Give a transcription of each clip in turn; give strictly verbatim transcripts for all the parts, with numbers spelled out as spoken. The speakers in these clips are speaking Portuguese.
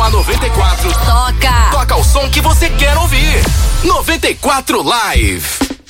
a noventa e quatro. Toca! Toca o som que você quer ouvir. noventa e quatro Live.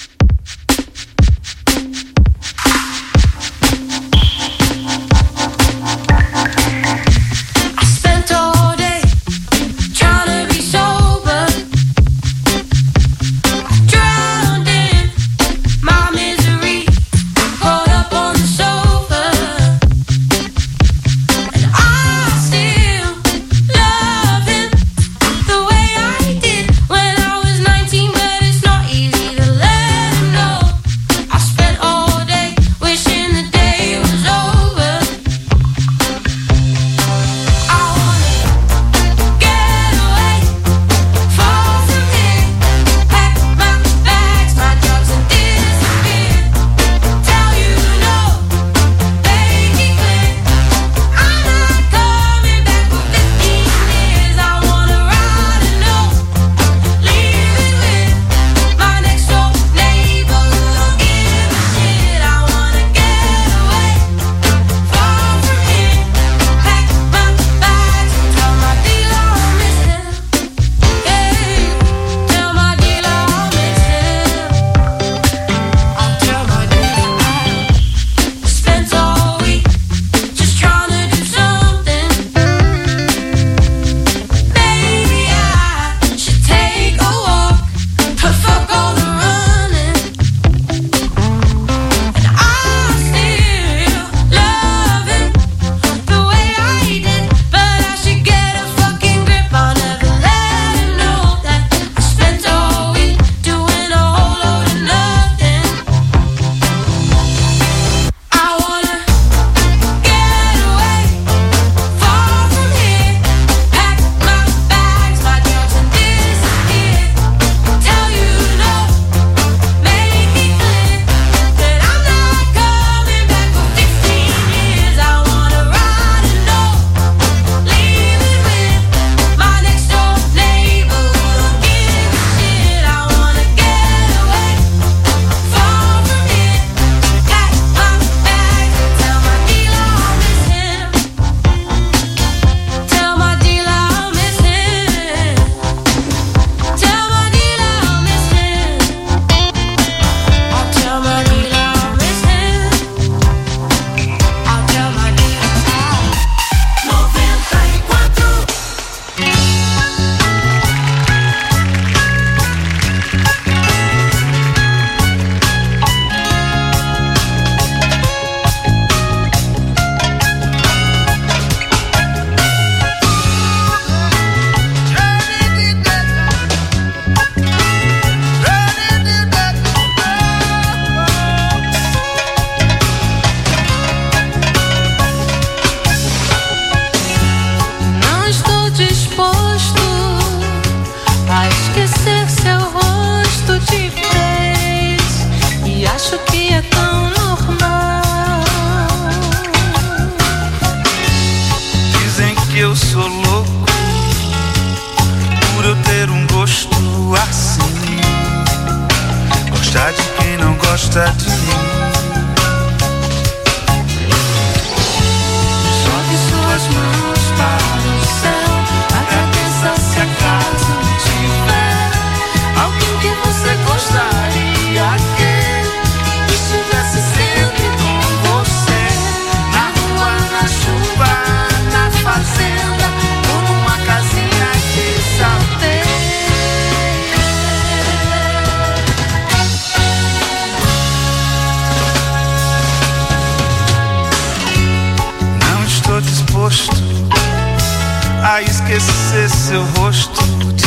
A esquecer seu rosto de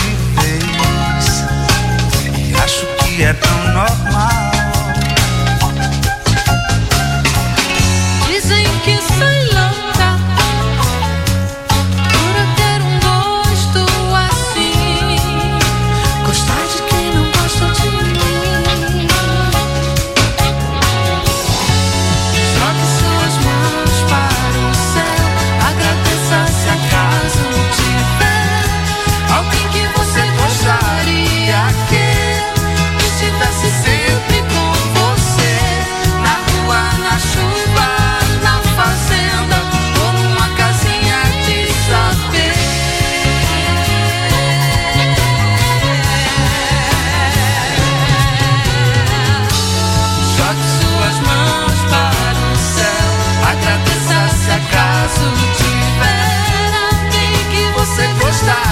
vez, e acho que é tão normal. Dizem que sou louca por eu ter um gosto assim, gostar de quem não gosta de mim. Jogue suas mãos para o céu, agradeça se acaso alguém que você gostaria que estivesse sempre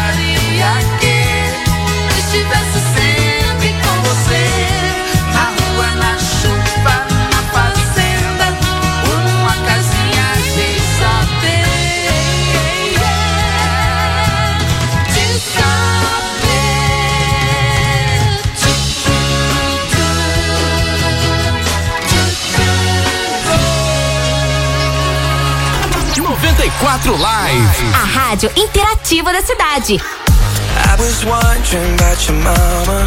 gostaria que eu estivesse sempre com você. Na rua, na chuva, na fazenda, ou numa casinha de saber. De saber. noventa e quatro Live. A rádio interativa da cidade. I was wondering about your mama.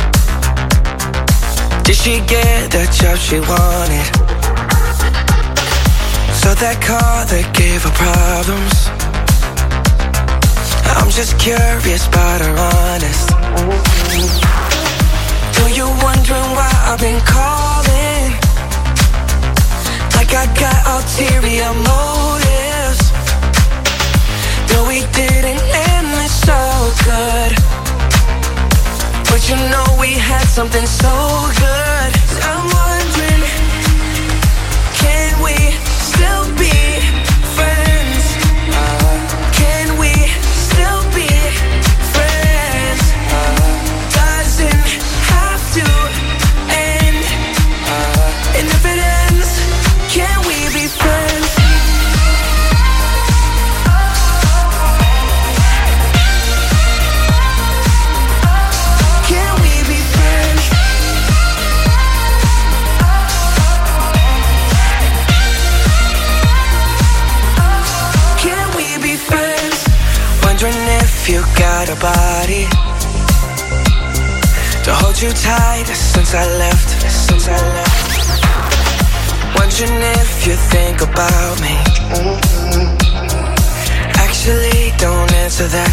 Did she get the job she wanted? So that car that gave her problems. I'm just curious about her honest. So you're wondering why I've been calling, like I got ulterior motives. No, we didn't end this so good, but you know we had something so good. I'm wondering, can we still be friends? Can we still be friends? Doesn't have to end, and if it ends, can we be friends? Can we be friends? Can we be friends? Wondering if you got a body to hold you tight since I left, since I left. Wondering if you think about me. Actually, don't answer that.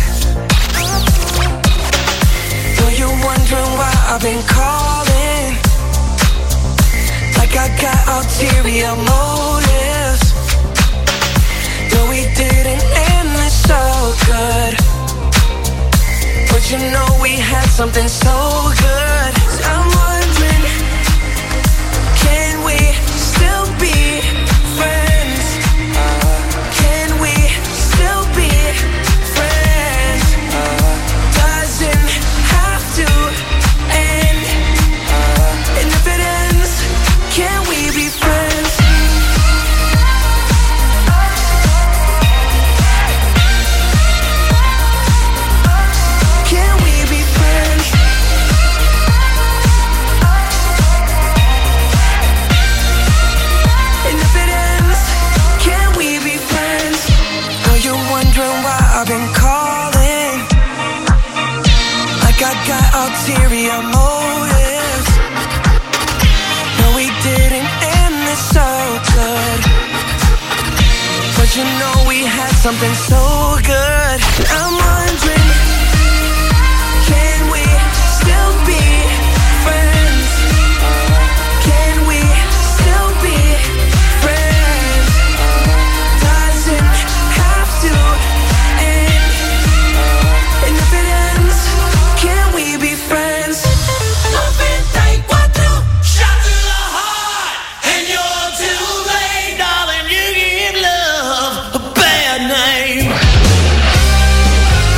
Though you're wondering why I've been calling, like I got ulterior motives. Though we didn't end this so good, but you know we had something so good. I'm wondering, can we still be friends? Can we still be friends? Doesn't have to end, and if it ends, can we be friends? Can we be friends? And if it ends, can we be friends? Are you wondering why I've been calling, like I got ulterior motives? No, we didn't end this so good, but you know we had something so good. I'm wondering, can we still be friends? Can we still be friends? Doesn't have to end, and if it ends, can we be friends? noventa y cuatro. Shot to the heart, and you're too late, darling. You give love a bad name.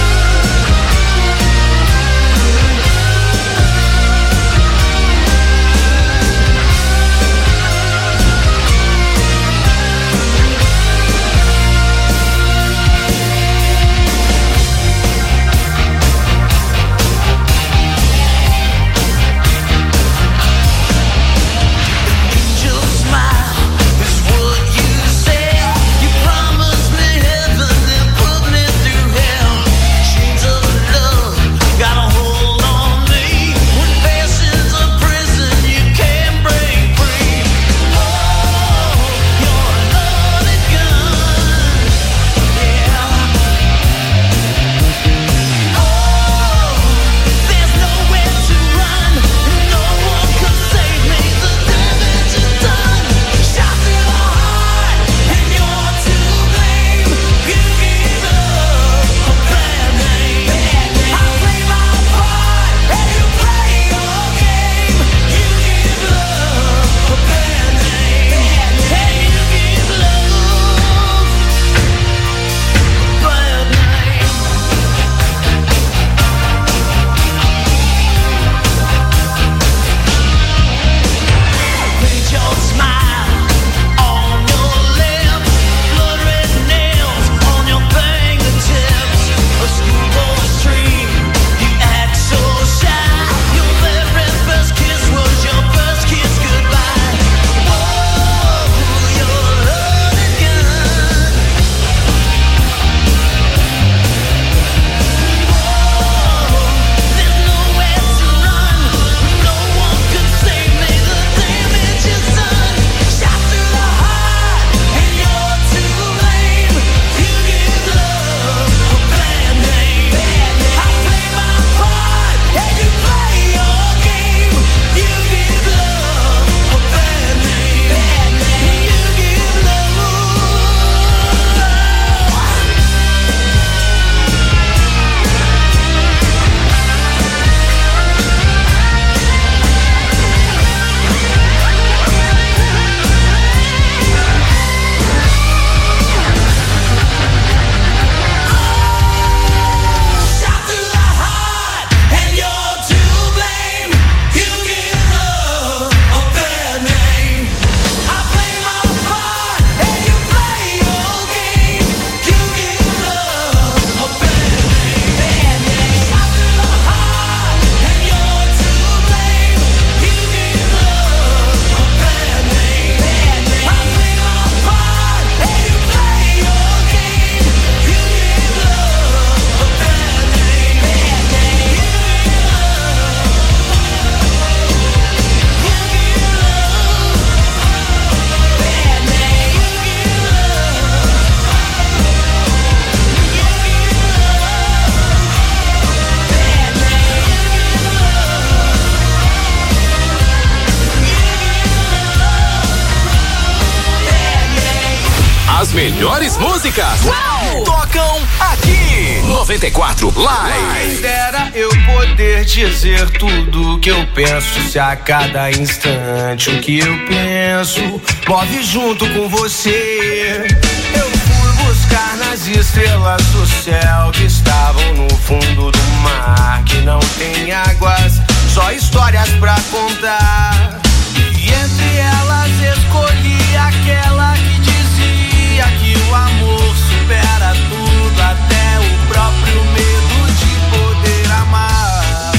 melhores músicas Uau! Tocam aqui. noventa e quatro Live. Quem dera eu poder dizer tudo que eu penso, se a cada instante o que eu penso move junto com você. Eu fui buscar nas estrelas do céu que estavam no fundo do mar, que não tem águas, só histórias pra contar. E entre elas escolhi aquela que dizia que o amor supera tudo, até o próprio medo de poder amar.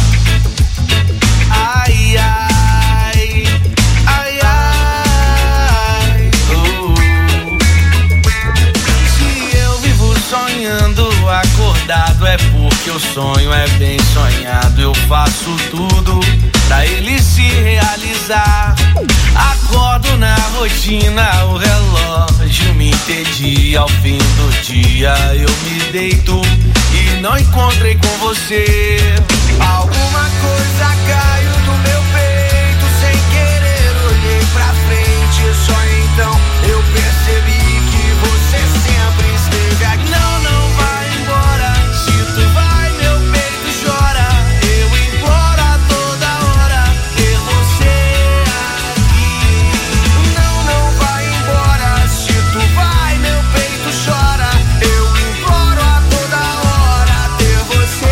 Ai, ai, ai, ai, oh. Se eu vivo sonhando acordado é porque o sonho é bem sonhado. Eu faço tudo pra ele se realizar. Acordo na rotina, o relógio me entedia. Ao fim do dia eu me deito e não encontrei com você. Alguma coisa caiu do meu peito sem querer. Olhei pra frente, só então eu percebi que você sempre esteve aqui. Não, não vai embora, se tu vai meu peito chora. Eu imploro a toda hora ter você aqui. Não, não vai embora, se tu vai meu peito chora. Eu imploro a toda hora ter você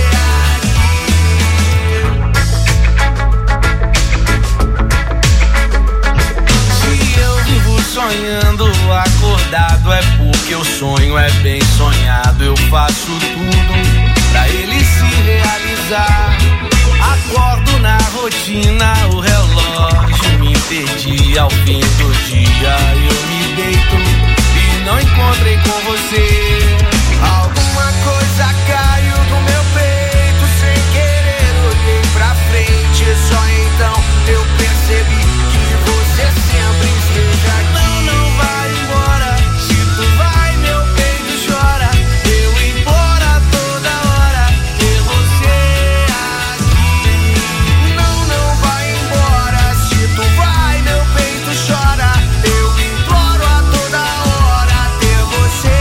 aqui. Se eu vivo sonhando acordado é porque o sonho é bem sonhado. Eu faço tudo pra ele se realizar. Acordo na rotina, o relógio me impedia. Ao fim do dia eu me deito e não encontrei com você. Alguma coisa caiu do meu peito sem querer. Olhei pra frente, só então eu percebi que você sempre esteve aqui. Não, não vai embora, se tu vai meu peito chora. Eu imploro a toda hora ter você aqui. Não, não vai embora, se tu vai meu peito chora. Eu imploro a toda hora ter você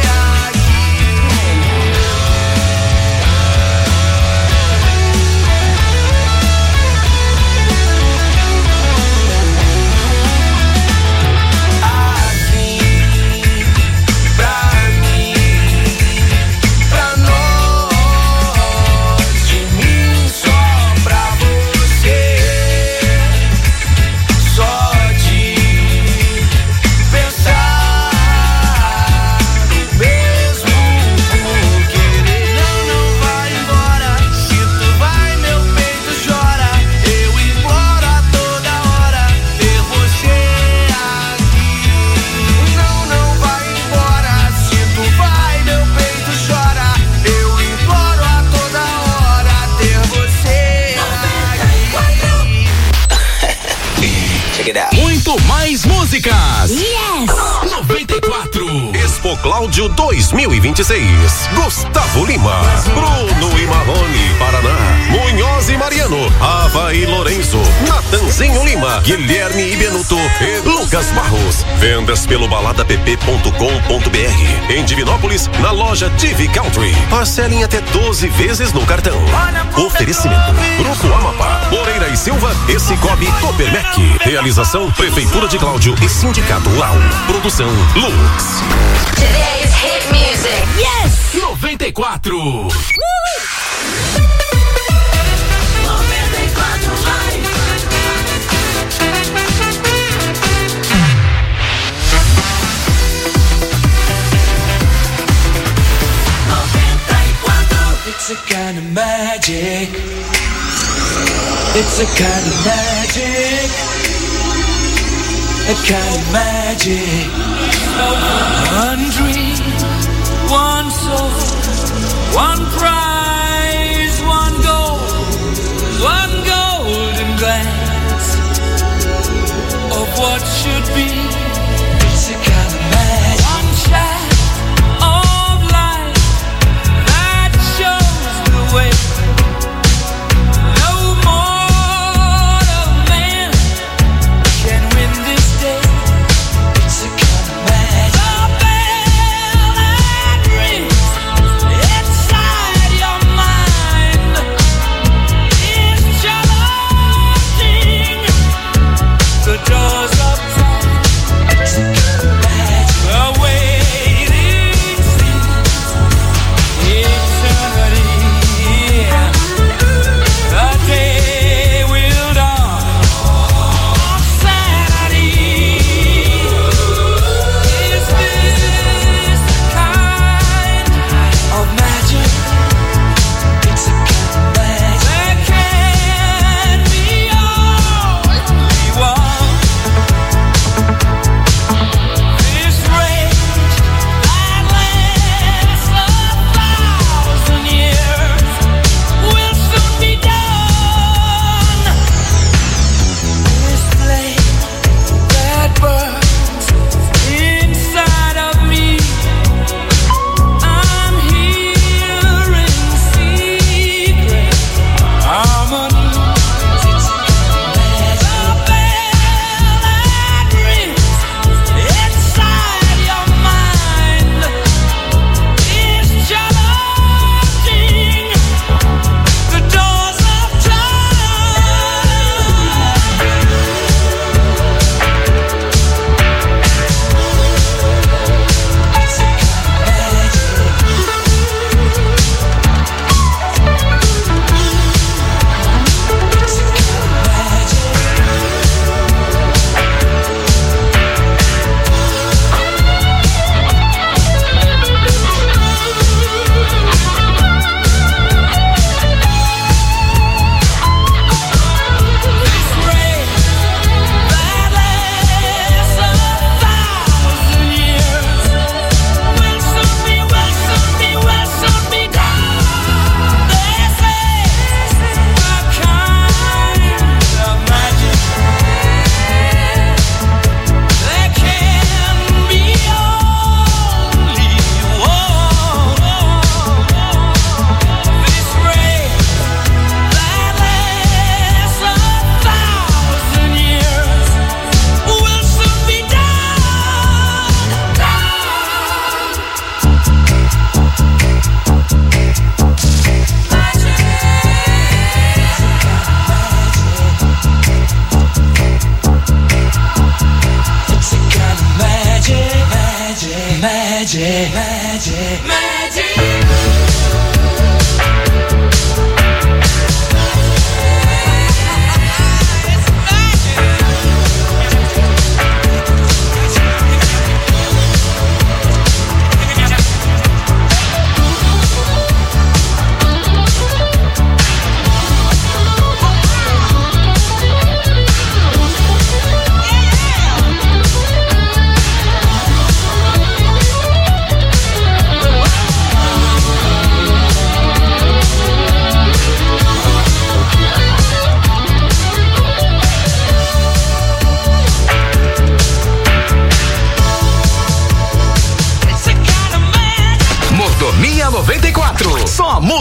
Muito mais músicas. Yes! noventa e quatro. Expo Cláudio dois mil e vinte e seis. Gustavo Lima, Bruno e Marrone, Paraná, Munhoz e Mariano, Ava e Lorenzo, Natanzinho Lima, Guilherme e Benuto e Lucas Barros. Vendas pelo balada p p ponto com ponto b r. Em Divinópolis, na loja T V Country. Parcelem até doze vezes no cartão. Oferecimento: Grupo Amapá, Moreira e Silva e Cicobi Copermec. Realização: Prefeitura de Cláudio e Sindicato Rural. Produção: Lux. Today's hit music. Yes! noventa e quatro. Uh! noventa e quatro Live. noventa e quatro. It's a kind of magic. It's a kind of magic. A kind of magic. One dream, one soul, one prize, one goal, one golden glance of what should be. It's a kind of magic. One shot of light that shows the way. No mortal man can win this day. It's a kind of magic.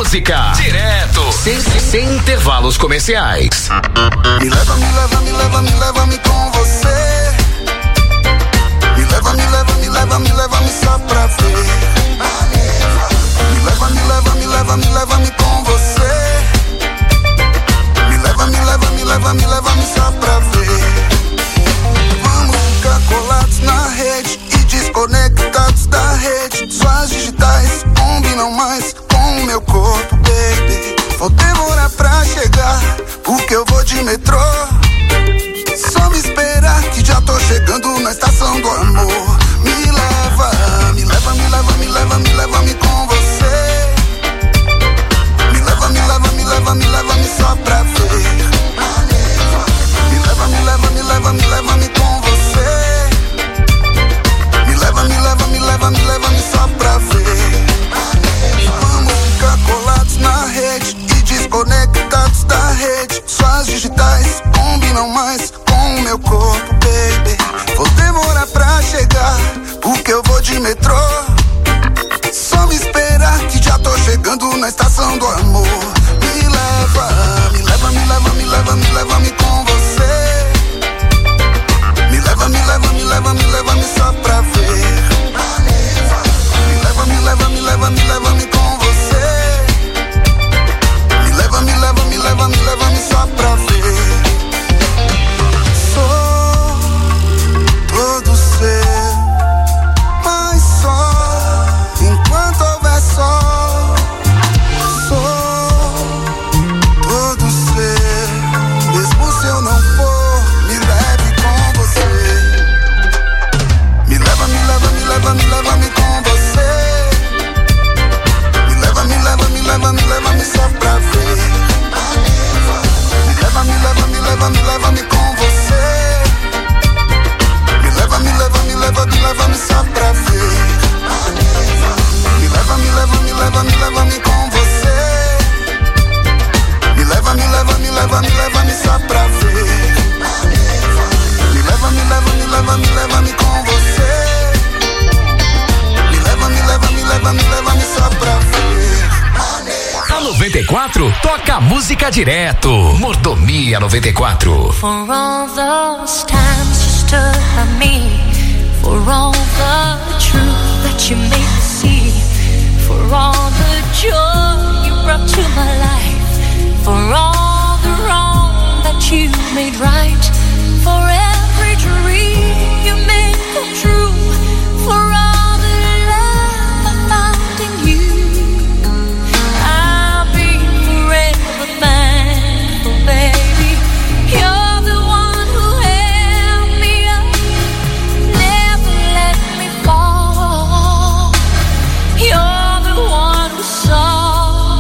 música direto, sem, sem intervalos comerciais. Me leva, me leva, me leva, me leva-me com você. Me leva, me leva, me leva, me leva-me só pra ver. Me leva, me leva, me leva, me leva-me com você. Me leva, me leva, me leva, me leva-me só pra ver. Vamos ficar colados na rede e desconectados da rede. Suas digitais combinam mais com o meu corpo, baby. Vou demorar pra chegar, porque eu vou de metrô. Só me esperar que já tô chegando na estação do amor. Me leva, me leva, me leva, me leva, me leva-me com você. Me leva, me leva, me leva, me leva-me só pra ver. Me leva, me leva, me leva, me leva-me com você. Me leva, me leva, me leva, me leva-me só pra ver. Vamos ficar colados na rede e desconectados da rede. Suas digitais combinam mais com o meu corpo, baby. Vou demorar pra chegar, porque eu vou de metrô. Só me esperar que já tô chegando na estação do amor. Me leva, me leva, me leva, me leva, me leva-me com você. Me leva, me leva, me leva, me leva-me só pra ver. Me leva, me leva, me leva, me leva-me com você. Me leva, me leva, me leva, me leva-me só pra ver. Sou todo seu, mas só enquanto houver sol. Sou todo seu, mesmo se eu não for. Me leve com você. Me leva, me leva, me leva, me leva-me com você. Me leva, me leva, me leva, me leva-me só pra ver. Me leva, me leva, me leva, me leva-me com você. Me leva, me leva, me leva, me leva-me só pra ver. Me leva, me leva, me leva, me leva-me com você. Me leva, me leva, me leva, me leva-me só pra ver. Me leva, me leva, me leva, me leva-me com você. Me leva, me leva, me leva, me leva-me só pra ver. A noventa e quatro toca música direto. Mordomia noventa e quatro. For all those times you stood by me, for all the truth that you made me see, for all the joy you brought to my life, for all the wrong that you made right, for every dream you made come true, for all the love I found in you. I'll be forever thankful, baby. You're the one who held me up, never let me fall. You're the one who saw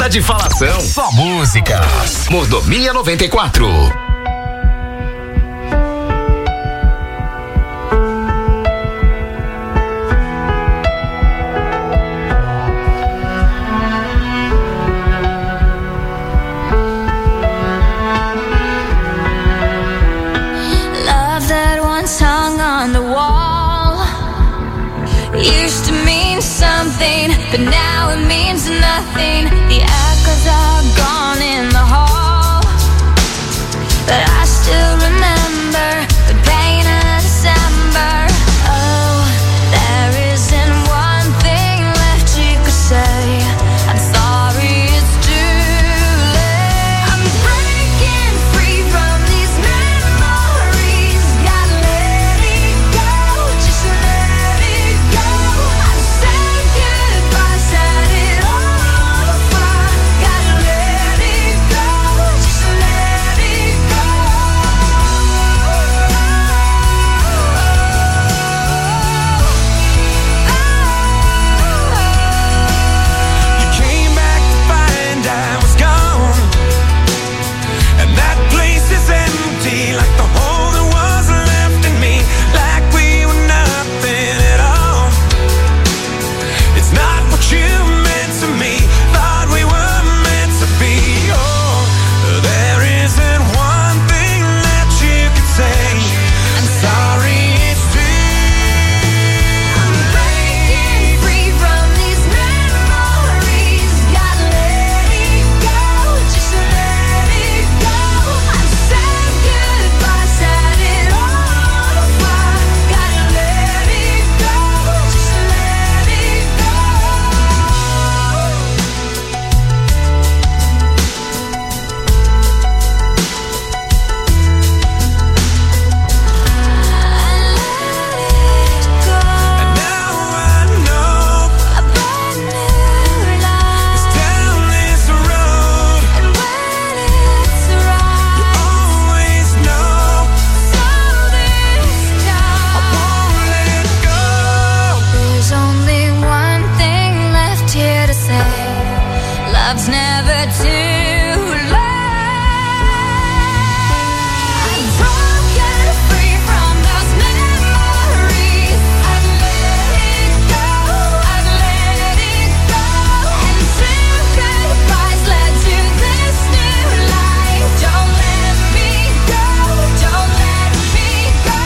Nada de falação, só músicas. Mordomia noventa e quatro. Used to mean something, but now it means nothing. The echoes are gone in the hall, but I still remember the pain of December. Oh, there isn't one thing left you could say. I'm sorry, it's too late. I'm breaking free from these memories. Gotta let it go, just let it go. I'm saying goodbye, set it all on fire. Gotta let it go, just let it go. You came back to find I was gone, and that place is empty, like the hole that was left in me, like we were nothing at all. It's not what you meant to me, thought we were meant to be. Oh, there isn't one thing that you could say. I'm sorry, it's true. I'm breaking free from these memories. Gotta let it go, just let it go. I'm saying goodbye, set it all on fire. Gotta let it go, just let it go. And now I know A brand new life, down this road, and when it's right, always know so this I time. won't let go. There's only one thing left here to say. Love's never too late. I'm broken free from those memories. I'd let it go, I'd let it go. And two goodbyes led to this new life. Don't let me go, don't let me go.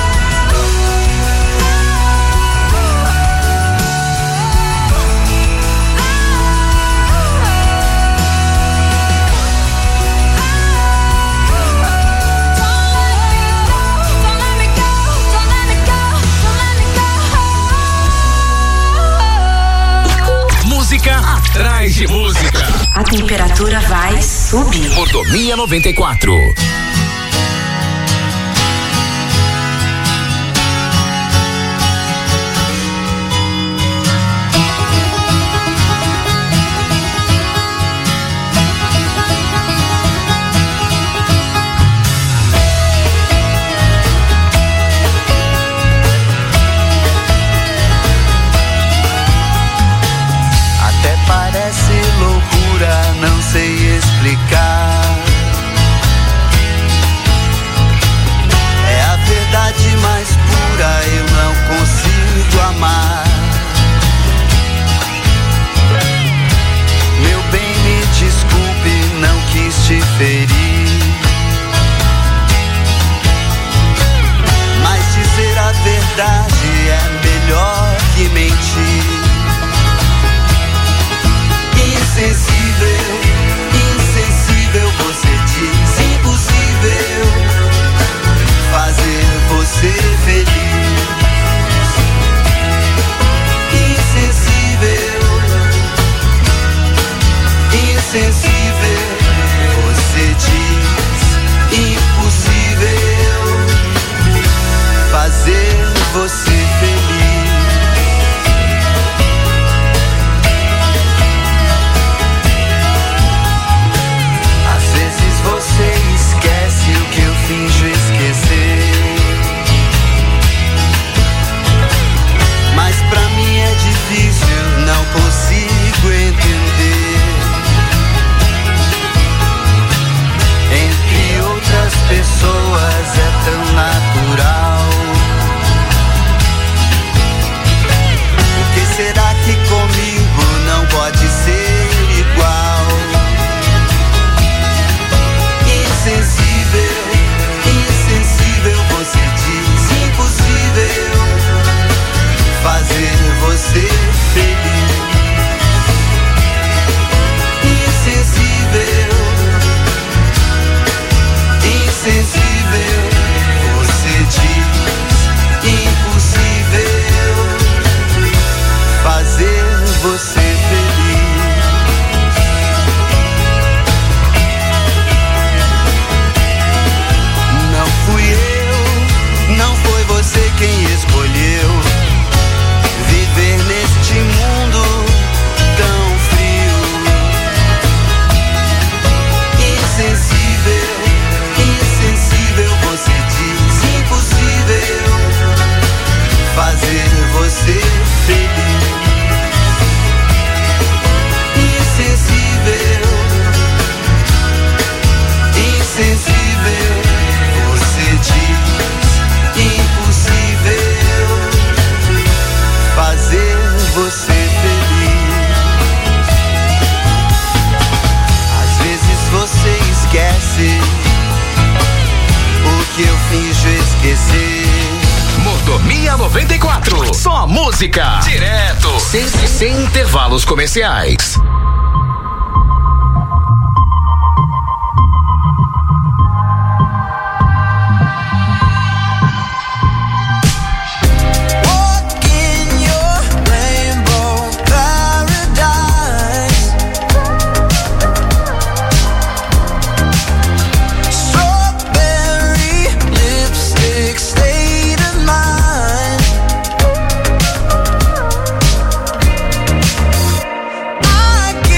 Música atrás de música. A temperatura vai subir. Mordomia noventa e quatro. Até parece loucura, não sei explicar. É a verdade mais pura, eu não consigo amar. Meu bem, me desculpe, não quis te ferir. Mas dizer a verdade é melhor que mentir. Insensível, insensível, você diz impossível fazer você feliz. Insensível, insensível, você diz impossível fazer você feliz. Você esquece o que eu finjo esquecer. Mas pra mim é difícil, não consigo entender. música, direto, sem, sem intervalos comerciais. I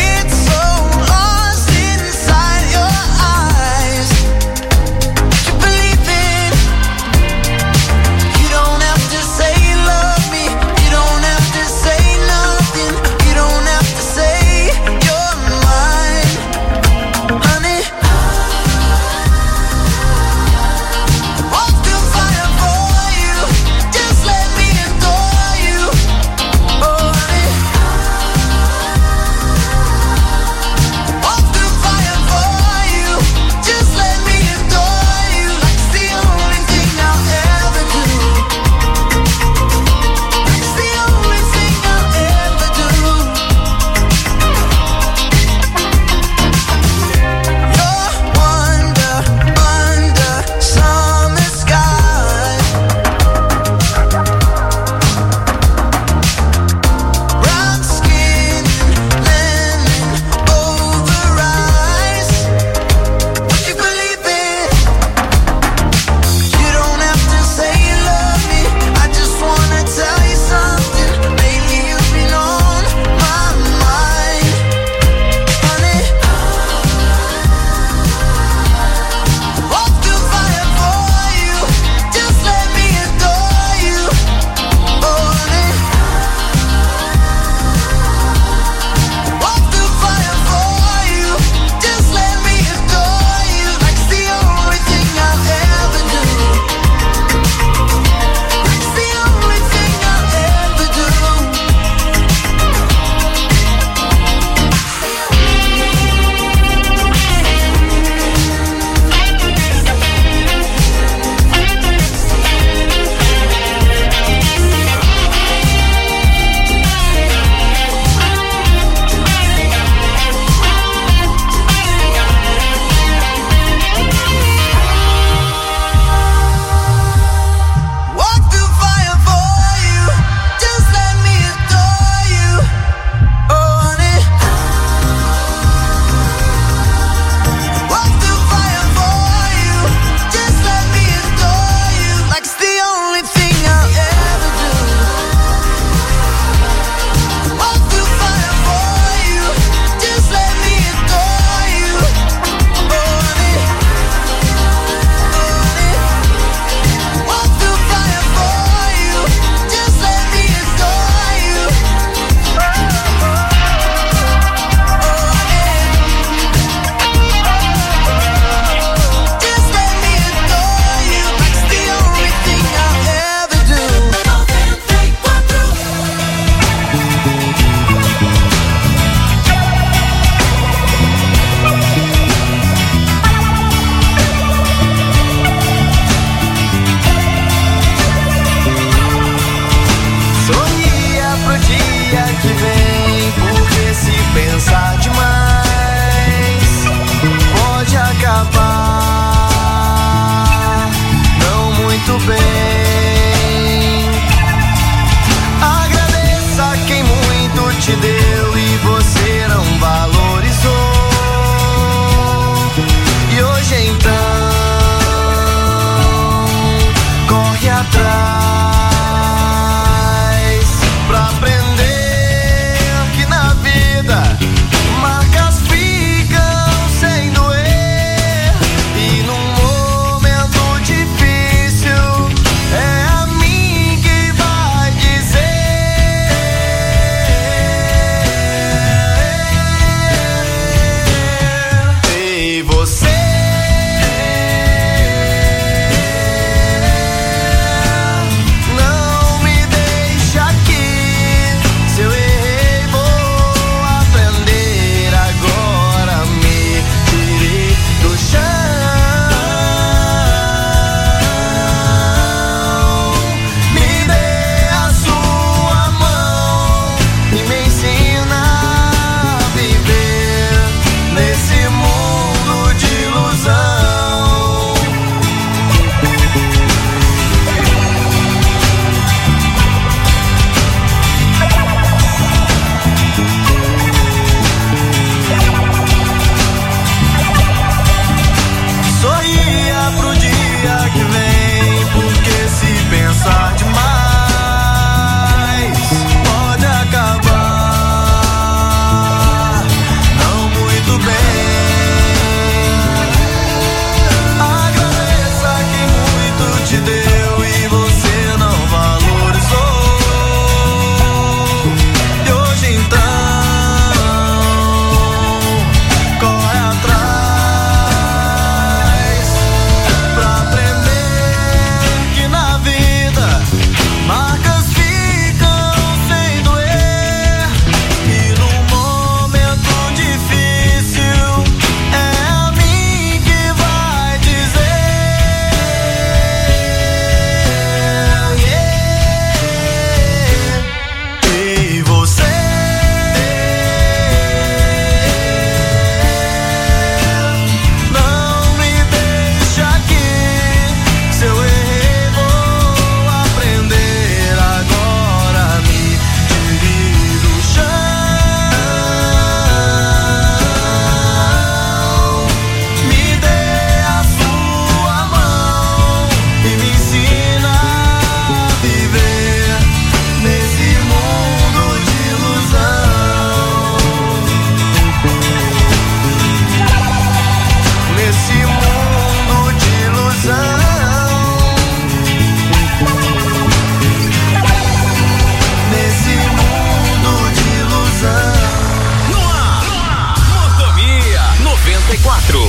quatro.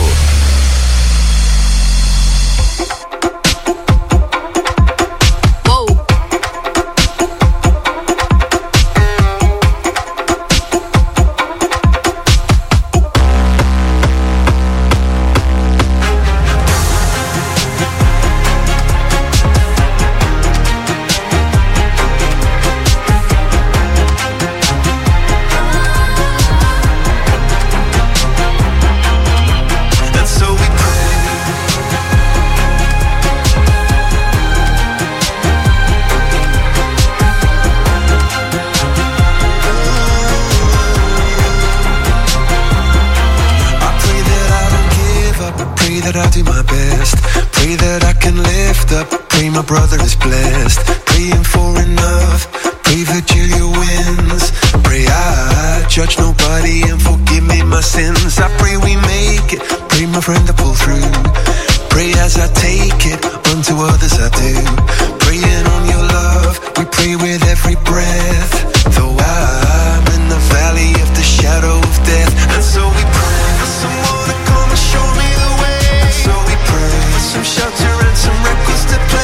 Brother is blessed, praying for enough. Pray Virgilia wins. Pray I judge nobody and forgive me my sins. I pray we make it. Pray my friend to pull through. Pray as I take it, unto others I do. Praying on your love, we pray with every breath. Though I'm in the valley of the shadow of death, and so we pray for someone to come and show me the way. And so we pray for some shelter and some records to play.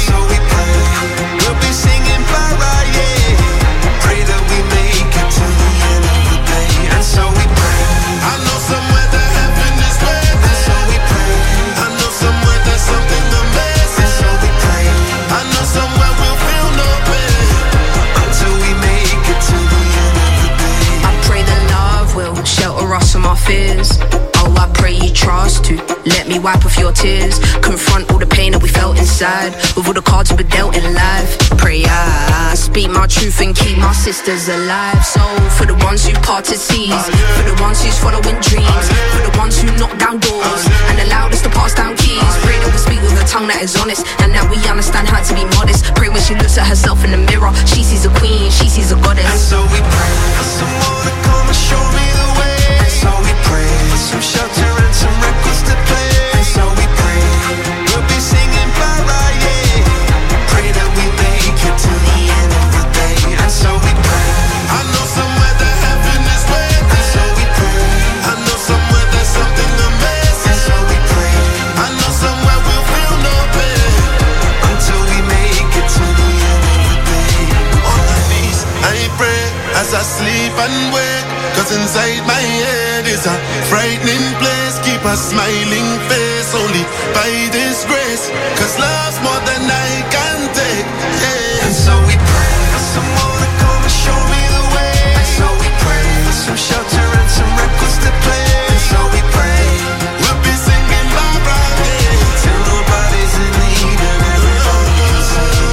Oh, I pray you trust to let me wipe off your tears. Confront all the pain that we felt inside, with all the cards we were dealt in life. Pray I speak my truth and keep my sisters alive. So for the ones who parted seas, for the ones who's following dreams, for the ones who knock down doors and allowed us to pass down keys. Pray that we speak with a tongue that is honest, and that we understand how to be modest. Pray when she looks at herself in the mirror, she sees a queen, she sees a goddess. And so we pray for someone to come and show me the way. So we pray for some shelter and some records to play. And so we pray we'll be singing para, yeah. Pray that we make it to the end of the day. And so we pray. I know somewhere that heaven is waiting. And so we pray. I know somewhere there's something amazing. And so we pray. I know somewhere we'll feel no pain until we make it to the end of the day. On my knees I pray as I sleep and wake, 'cause inside my head is a frightening place. Keep a smiling face only by this grace, 'cause love's more than I can take, yeah. And so we pray for someone to come and show me the way. And so we pray for some shelter and some records to play. And so we pray we'll be singing Barbara, yeah, till nobody's in need and everybody can sing.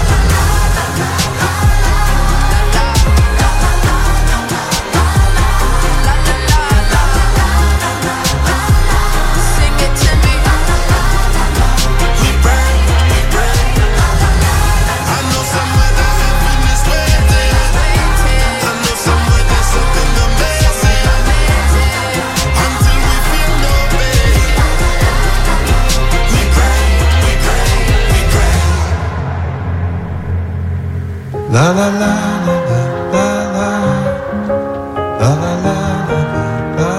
La la la la la la la la la la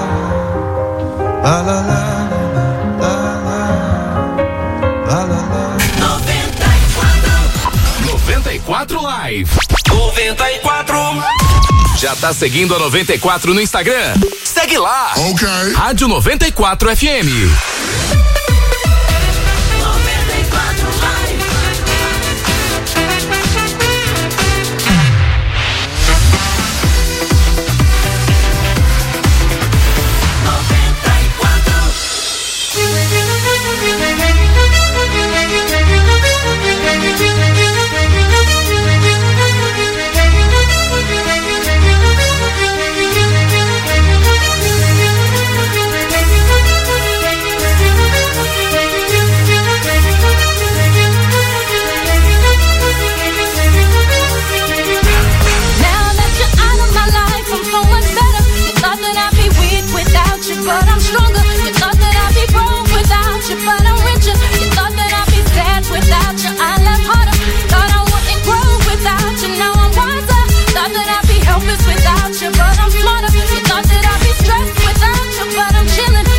la la noventa e quatro Live. noventa e quatro. Já tá seguindo a noventa e quatro no Instagram? Segue lá. Ok. Rádio noventa e quatro F M. But I'm stronger. You thought that I'd be broke without you, but I'm richer. You thought that I'd be sad without you, I left harder. Thought I wouldn't grow without you, now I'm wiser. Thought that I'd be helpless without you, but I'm smarter. You thought that I'd be stressed without you, but I'm chilling.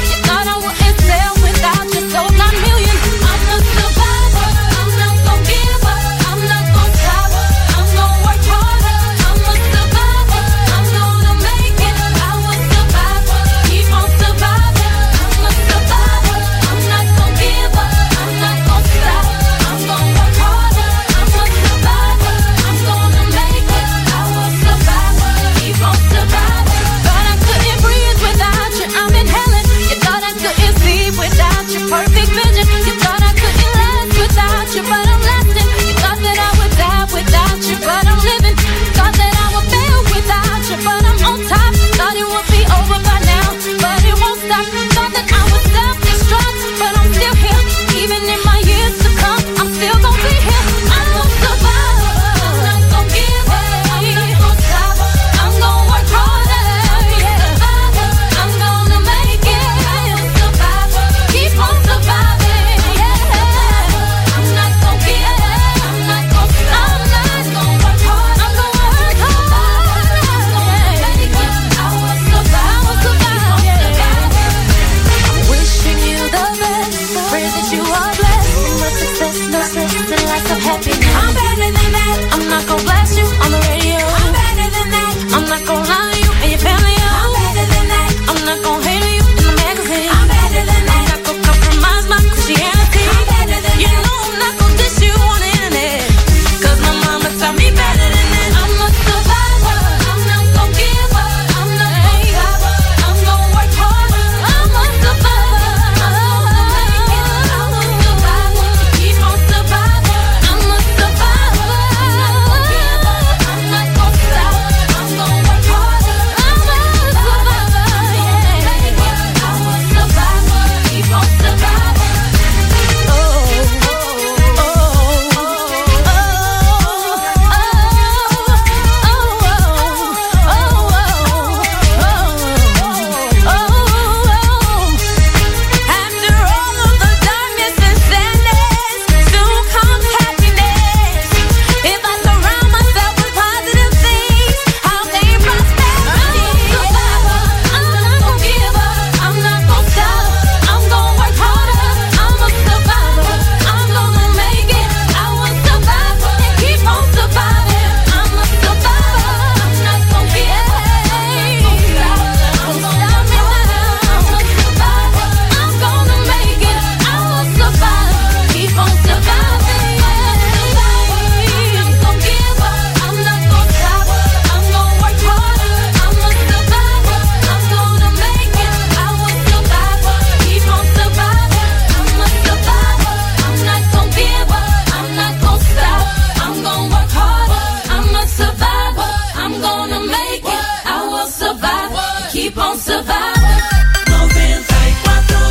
survive. noventa e quatro.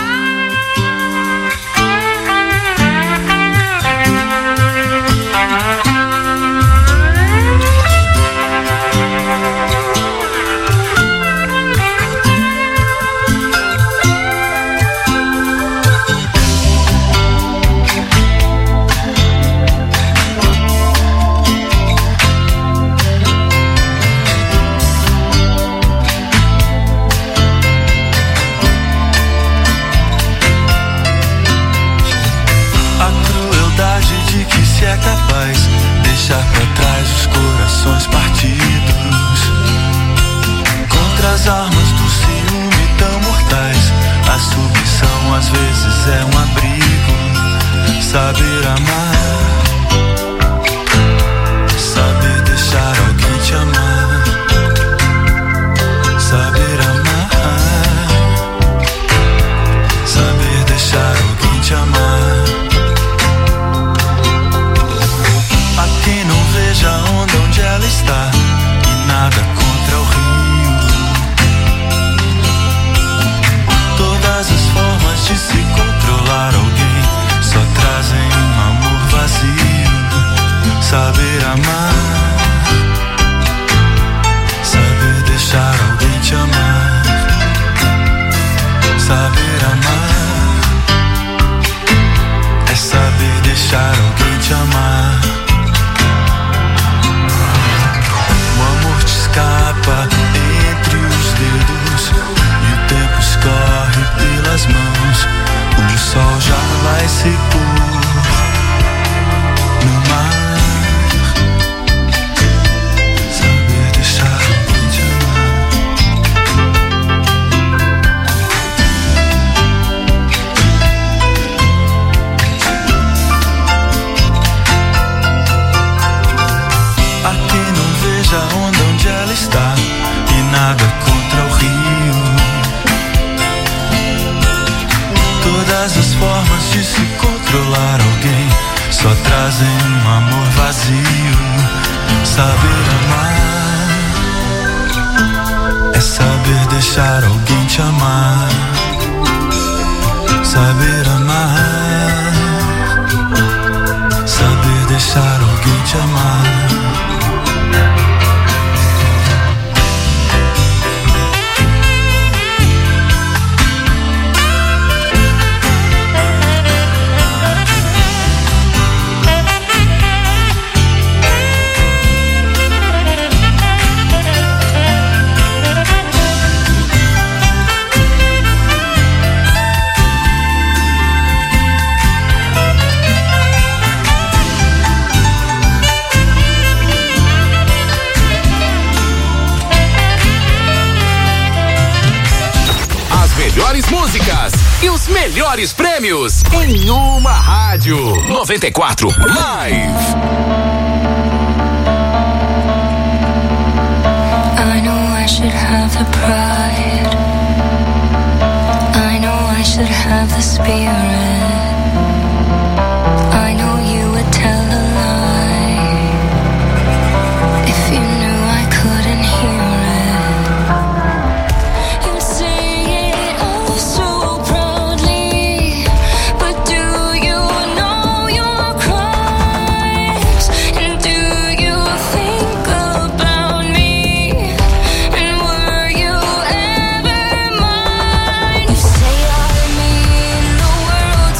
É capaz deixar pra trás os corações partidos. Contra as armas do ciúme tão mortais, a submissão às vezes é um abrigo. Saber amar, saber deixar alguém te amar. Saber amar, saber deixar alguém te amar. Quem não veja a onda onde ela está, e nada contra o rio. Todas as formas de se controlar alguém só trazem um amor vazio. Saber amar, saber deixar alguém te amar. Saber amar é saber deixar alguém te amar. Escapa entre os dedos e o tempo escorre pelas mãos. O sol já vai se pôr no mar. Saber deixar alguém te amar. A quem não veja a onda onde ela está, e nada contra o rio. Todas as formas de se controlar alguém só trazem um amor vazio. Saber amar é saber deixar alguém te amar. Saber amar, saber deixar alguém te amar. Melhores músicas e os melhores prêmios em uma rádio. noventa e quatro Live. I know I should have the pride. I know I should have the spirit. I know you would tell a lie if you knew I couldn't hear it. Say I mean the world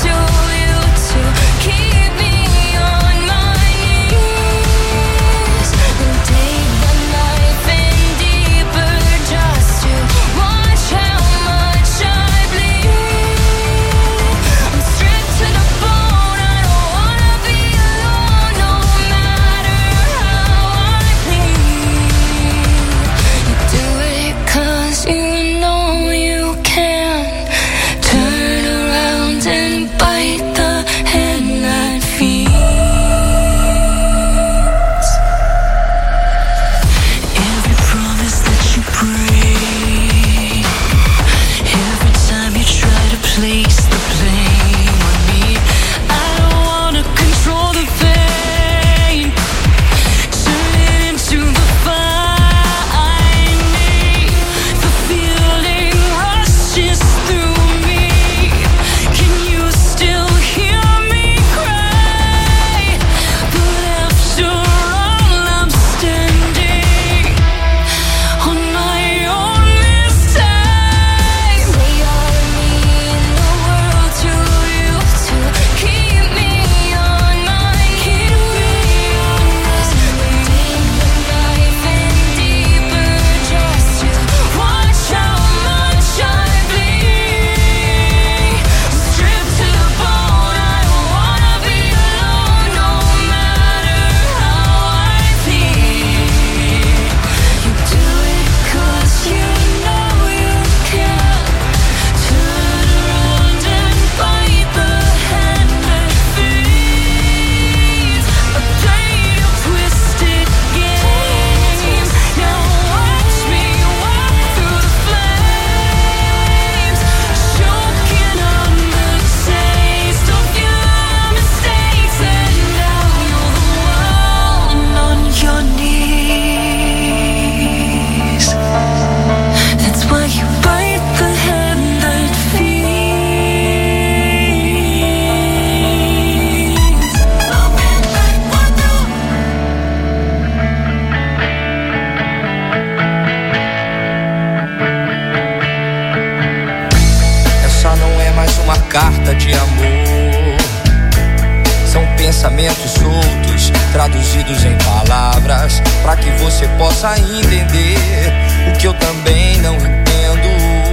carta de amor. São pensamentos soltos, traduzidos em palavras, pra que você possa entender o que eu também não entendo.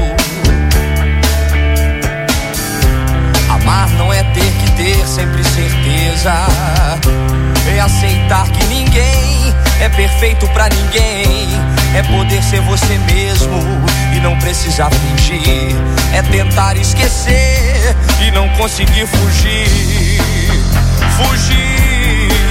Amar não é ter que ter sempre certeza, é aceitar que ninguém é perfeito pra ninguém, é poder ser você mesmo e não precisar fingir, é tentar esquecer e não conseguir fugir. Fugir.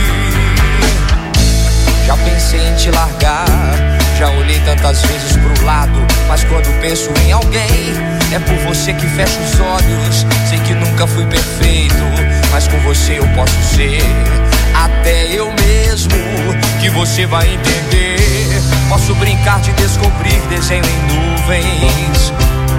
Já pensei em te largar, já olhei tantas vezes pro lado, mas quando penso em alguém, é por você que fecho os olhos. Sei que nunca fui perfeito, mas com você eu posso ser até eu mesmo, que você vai entender. Posso brincar de descobrir desenho em nuvens,